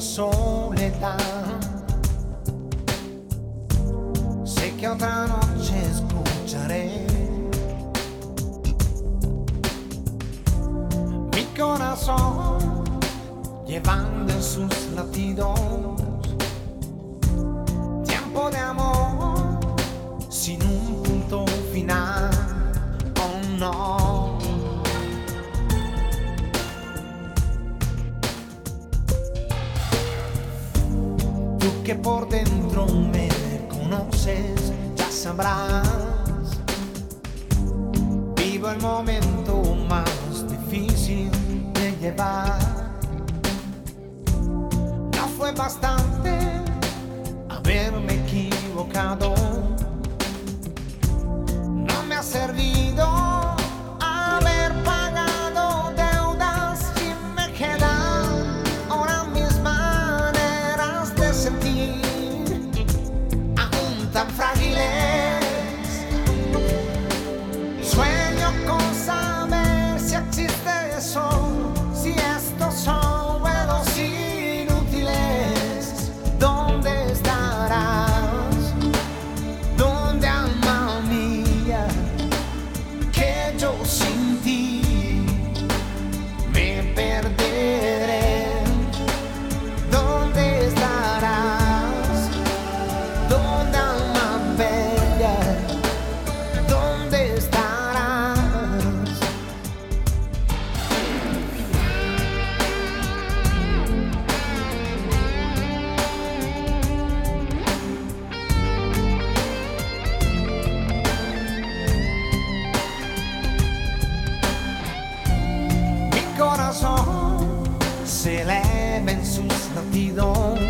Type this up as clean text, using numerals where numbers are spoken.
soledad. Sé que otra noche escucharé mi corazón llevando en sus latidos tiempo de amor sin un punto final. Oh no. Tú que por dentro me conoces, ya sabrás. Vivo el momento más difícil de llevar. No fue bastante haberme equivocado. No me ha servido haber pagado deudas y me quedan ahora mis maneras de sentir aún tan frágiles. Sueño con saber si existe eso, si estos son juegos inútiles. ¿Dónde estarás? ¿Dónde, alma mía? Que yo sin ti me perderé. ¿Dónde estarás? ¿Dónde, alma bella? ¿Dónde estarás? Mi corazón se eleva en sus latidos